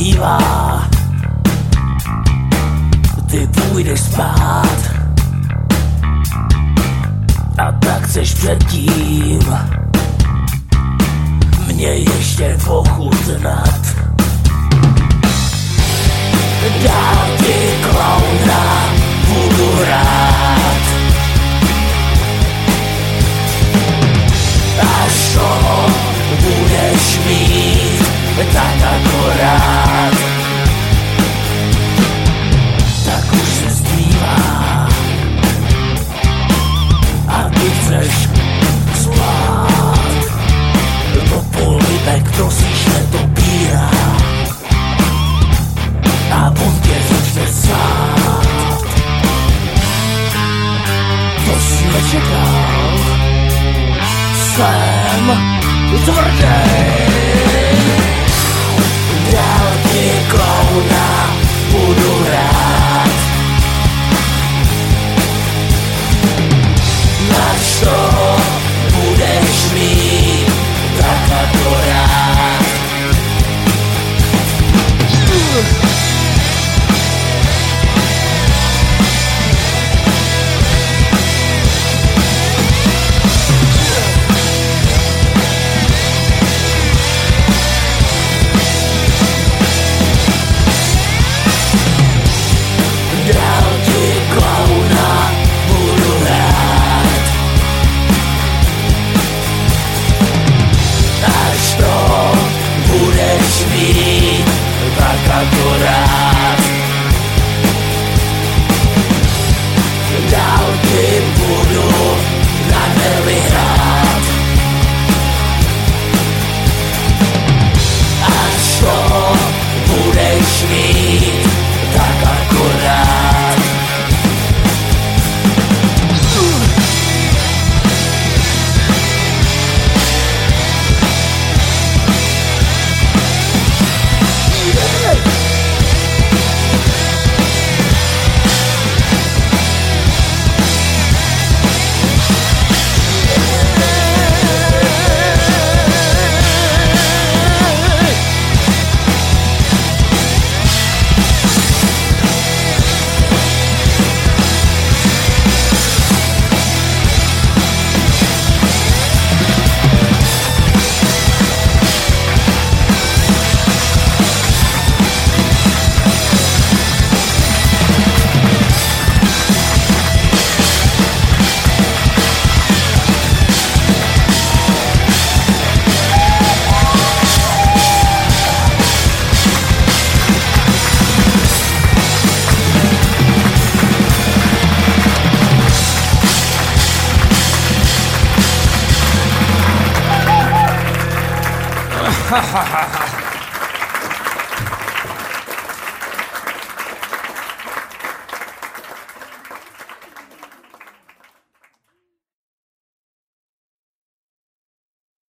zbývá. Ty půjdeš spát a tak chceš předtím mě ještě pochutnat. Dám ti klauna, budu rád, až to budeš mít tak akorát. Tak už se zbývá a ty chceš spát. To polibek prosíš netopíra a on tě začne sát. To jsi nečekal, jsem tvrdý. Dal ti klauna, budu rád, až to budeš mít tak akorát. Dal ti klauna, budu rád, až to budeš mít tak akorát.